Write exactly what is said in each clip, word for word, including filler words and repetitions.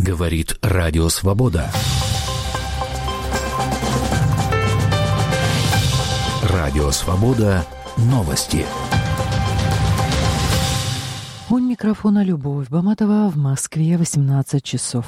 Говорит Радио Свобода. Радио Свобода. Новости. У микрофона Любовь Баматова. В Москве восемнадцать часов.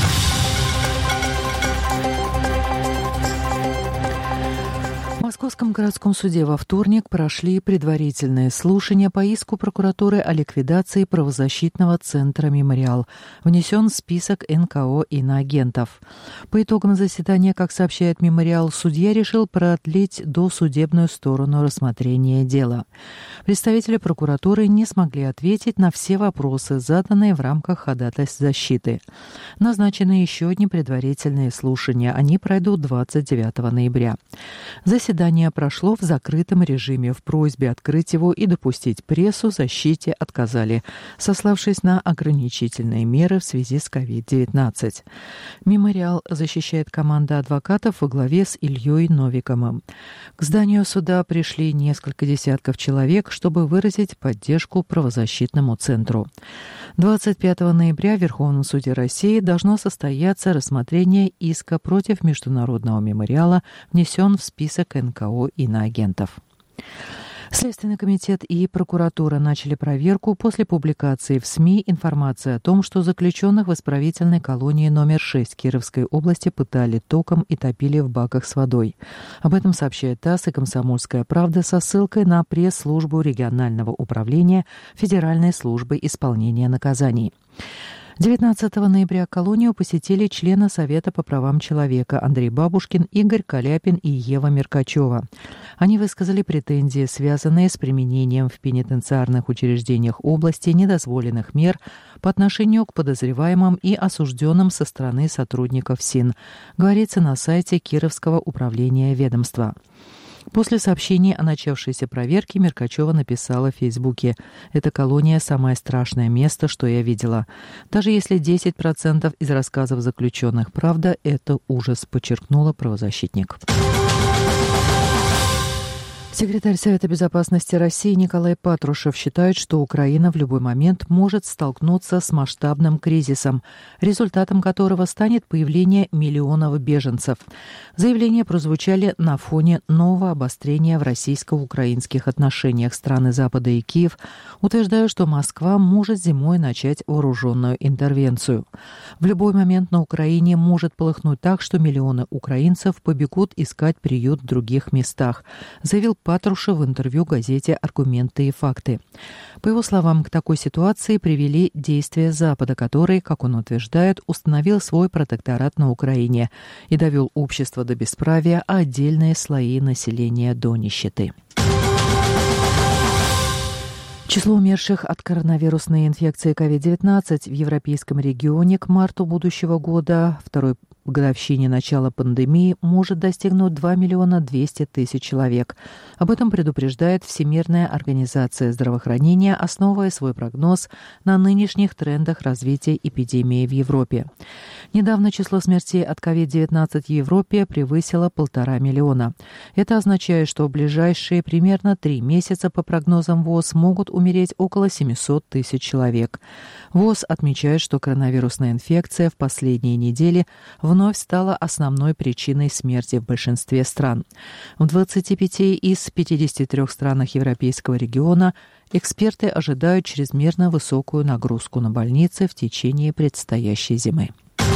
В Московском городском суде во вторник прошли предварительные слушания по иску прокуратуры о ликвидации правозащитного центра «Мемориал». Внесен в список эн ка о иноагентов. По итогам заседания, как сообщает «Мемориал», судья решил продлить досудебную сторону рассмотрения дела. Представители прокуратуры не смогли ответить на все вопросы, заданные в рамках ходатайств защиты. Назначены еще одни предварительные слушания. Они пройдут двадцать девятого ноября. Заседание прошло в закрытом режиме. В просьбе открыть его и допустить прессу защите отказали, сославшись на ограничительные меры в связи с ковид девятнадцать. «Мемориал» защищает команда адвокатов во главе с Ильей Новиковым. К зданию суда пришли несколько десятков человек, чтобы выразить поддержку правозащитному центру. двадцать пятого ноября в Верховном суде России должно состояться рассмотрение иска против Международного мемориала, внесен в список эн ка о иноагентов. Следственный комитет и прокуратура начали проверку после публикации в СМИ информации о том, что заключенных в исправительной колонии номер шесть Кировской области пытали током и топили в баках с водой. Об этом сообщает ТАСС и «Комсомольская правда» со ссылкой на пресс-службу регионального управления Федеральной службы исполнения наказаний. девятнадцатого ноября колонию посетили члены Совета по правам человека Андрей Бабушкин, Игорь Каляпин и Ева Меркачева. Они высказали претензии, связанные с применением в пенитенциарных учреждениях области недозволенных мер по отношению к подозреваемым и осужденным со стороны сотрудников СИН, говорится на сайте Кировского управления ведомства. После сообщения о начавшейся проверке Меркачева написала в Фейсбуке: «Эта колония – самое страшное место, что я видела. Даже если десять процентов из рассказов заключенных правда, это ужас», подчеркнула правозащитник. Секретарь Совета безопасности России Николай Патрушев считает, что Украина в любой момент может столкнуться с масштабным кризисом, результатом которого станет появление миллионов беженцев. Заявления прозвучали на фоне нового обострения в российско-украинских отношениях. Страны Запада и Киев утверждают, что Москва может зимой начать вооруженную интервенцию. В любой момент на Украине может полыхнуть так, что миллионы украинцев побегут искать приют в других местах, заявил Патрушев в интервью газете «Аргументы и факты». По его словам, к такой ситуации привели действия Запада, который, как он утверждает, установил свой протекторат на Украине и довел общество до бесправия, а отдельные слои населения до нищеты. Число умерших от коронавирусной инфекции ковид девятнадцать в европейском регионе к марту будущего года, второй годовщине начала пандемии, может достигнуть два миллиона двести тысяч человек. Об этом предупреждает Всемирная организация здравоохранения, основывая свой прогноз на нынешних трендах развития эпидемии в Европе. Недавно число смертей от ковид девятнадцать в Европе превысило полтора миллиона. Это означает, что в ближайшие примерно три месяца, по прогнозам ВОЗ, могут умереть около семьсот тысяч человек. ВОЗ отмечает, что коронавирусная инфекция в последние недели вновь стала основной причиной смерти в большинстве стран. В двадцати пяти из пятидесяти трёх странах европейского региона эксперты ожидают чрезмерно высокую нагрузку на больницы в течение предстоящей зимы.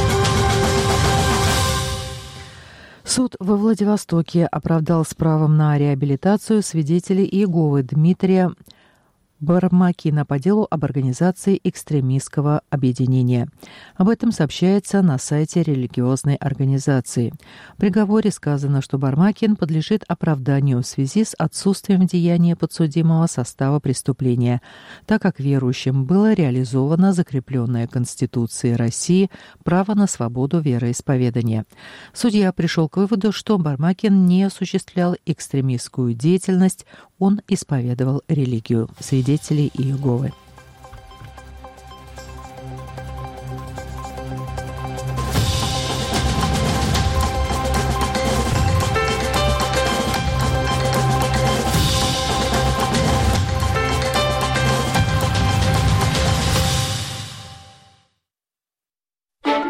Суд во Владивостоке оправдал с правом на реабилитацию свидетелей Иеговы Дмитрия Бармакина по делу об организации экстремистского объединения. Об этом сообщается на сайте религиозной организации. В приговоре сказано, что Бармакин подлежит оправданию в связи с отсутствием деяния подсудимого состава преступления, так как верующим было реализовано закрепленное Конституцией России право на свободу вероисповедания. Судья пришел к выводу, что Бармакин не осуществлял экстремистскую деятельность, он исповедовал религию. Свидетелей Иеговы.